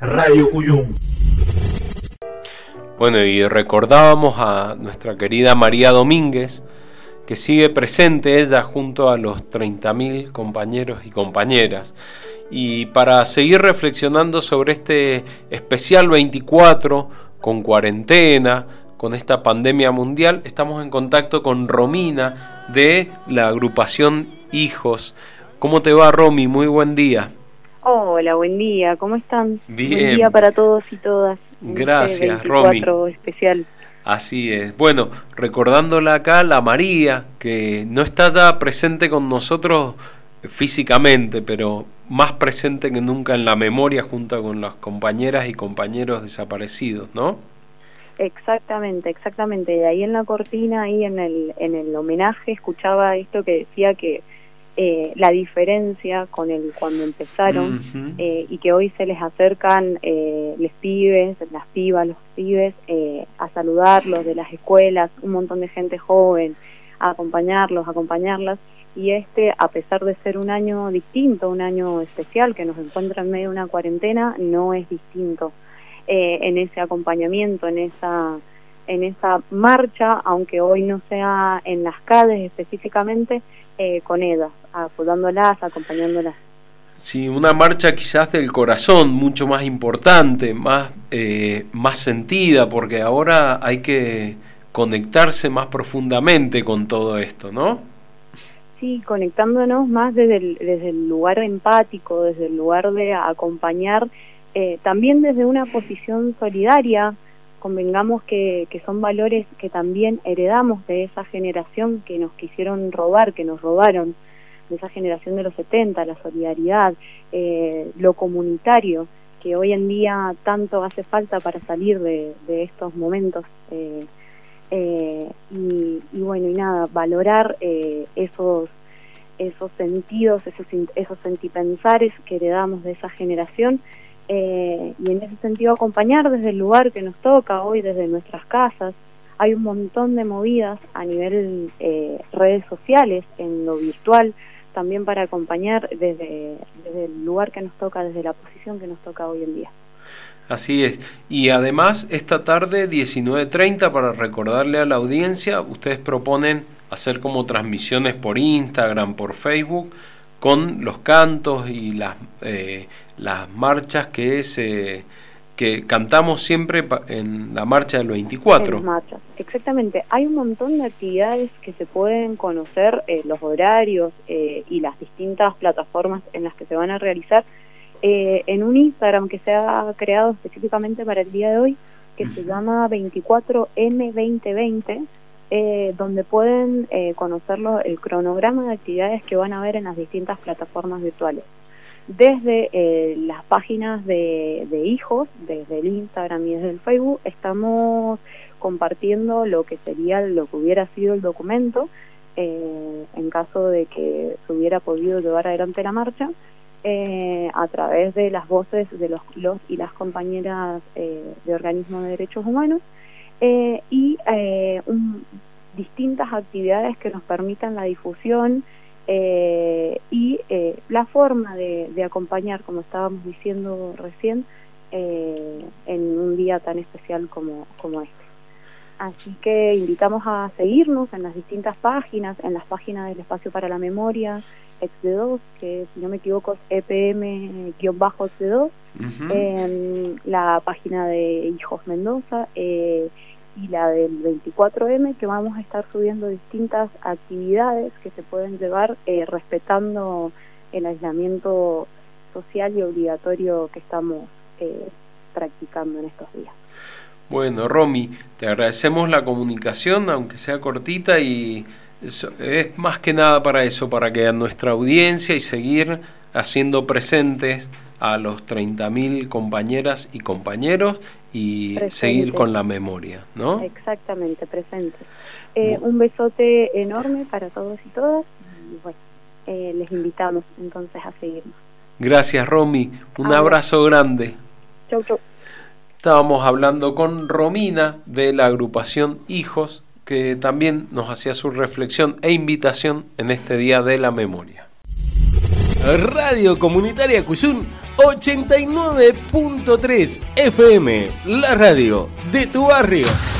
Radio Cuyum. Bueno, y recordábamos a nuestra querida María Domínguez, que sigue presente ella junto a los 30.000 compañeros y compañeras. Y para seguir reflexionando sobre este especial 24, con cuarentena, con esta pandemia mundial, estamos en contacto con Romina de la agrupación Hijos. ¿Cómo te va, Romy? Muy buen día. Hola, buen día, ¿cómo están? Bien. Buen día para todos y todas. Gracias, 24 Romy. especial. Así es. Bueno, recordándola acá, la María, que no está ya presente con nosotros físicamente, pero más presente que nunca en la memoria junto con las compañeras y compañeros desaparecidos, ¿no? Exactamente. Y ahí en la cortina, ahí en el homenaje, escuchaba esto que decía que la diferencia con cuando empezaron, y que hoy se les acercan les pibes, las pibas, los pibes, a saludarlos de las escuelas, un montón de gente joven, a acompañarlas, y a pesar de ser un año distinto, un año especial que nos encuentra en medio de una cuarentena, no es distinto en ese acompañamiento, en esa marcha, aunque hoy no sea en las calles específicamente, con ellas, apoyándolas, acompañándolas. Sí, una marcha quizás del corazón, mucho más importante, más sentida, porque ahora hay que conectarse más profundamente con todo esto, ¿no? Sí, conectándonos más desde el lugar empático, desde el lugar de acompañar, también desde una posición solidaria. Convengamos que son valores que también heredamos de esa generación que nos quisieron robar, que nos robaron, de esa generación de los 70, la solidaridad, lo comunitario, que hoy en día tanto hace falta para salir de estos momentos. Y bueno, y nada, valorar esos sentidos, esos sentipensares que heredamos de esa generación. Y en ese sentido acompañar desde el lugar que nos toca hoy, desde nuestras casas. Hay un montón de movidas a nivel redes sociales, en lo virtual, también para acompañar desde el lugar que nos toca, desde la posición que nos toca hoy en día. Así es. Y además, esta tarde, 19:30, para recordarle a la audiencia, ustedes proponen hacer como transmisiones por Instagram, por Facebook, con los cantos y las marchas que cantamos siempre en la marcha del 24. En las marchas, exactamente. Hay un montón de actividades que se pueden conocer, los horarios y las distintas plataformas en las que se van a realizar, en un Instagram que se ha creado específicamente para el día de hoy, que se llama 24M2020, donde pueden conocerlo, el cronograma de actividades que van a ver en las distintas plataformas virtuales. Desde las páginas de Hijos, desde el Instagram y desde el Facebook, estamos compartiendo lo que hubiera sido el documento, en caso de que se hubiera podido llevar adelante la marcha, a través de las voces de los y las compañeras de organismos de derechos humanos, y distintas actividades que nos permitan la difusión y la forma de acompañar, como estábamos diciendo recién, en un día tan especial como este. Así que invitamos a seguirnos en las distintas páginas, en las páginas del Espacio para la Memoria, EXD2, que si no me equivoco es EPM-EXD2, la página de Hijos Mendoza, y la del 24M, que vamos a estar subiendo distintas actividades que se pueden llevar respetando el aislamiento social y obligatorio que estamos practicando en estos días. Bueno, Romy, te agradecemos la comunicación, aunque sea cortita, y es más que nada para eso, para que a nuestra audiencia y seguir haciendo presentes a los 30.000 compañeras y compañeros y presente. Seguir con la memoria, ¿no? Exactamente, presente. Un besote enorme para todos y todas, y bueno, les invitamos entonces a seguirnos. Gracias, Romy, un abrazo grande. Chau. Estábamos hablando con Romina de la agrupación Hijos, que también nos hacía su reflexión e invitación en este Día de la Memoria. Radio Comunitaria Cuyún 89.3 FM, la radio de tu barrio.